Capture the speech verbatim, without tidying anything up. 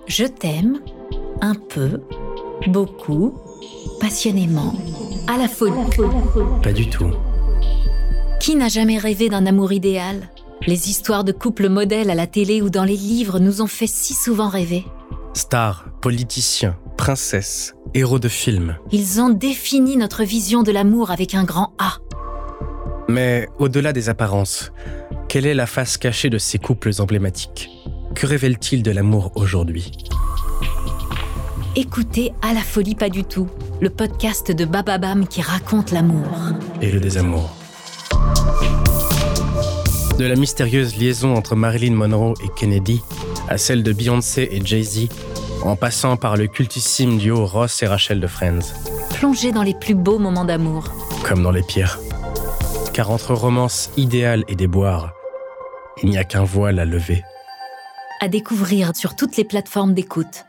Je t'aime, un peu, beaucoup, passionnément, à la folie. Pas du tout. Qui n'a jamais rêvé d'un amour idéal ? Les histoires de couples modèles à la télé ou dans les livres nous ont fait si souvent rêver. Stars, politiciens, princesses, héros de films. Ils ont défini notre vision de l'amour avec un grand A. Mais au-delà des apparences, quelle est la face cachée de ces couples emblématiques ? Que révèle-t-il de l'amour aujourd'hui ? Écoutez À la folie pas du tout, le podcast de Bababam qui raconte l'amour. Et le désamour. De la mystérieuse liaison entre Marilyn Monroe et Kennedy, à celle de Beyoncé et Jay-Z, en passant par le cultissime duo Ross et Rachel de Friends. Plongez dans les plus beaux moments d'amour. Comme dans les pires. Car entre romance idéale et déboire, il n'y a qu'un voile à lever. À découvrir sur toutes les plateformes d'écoute.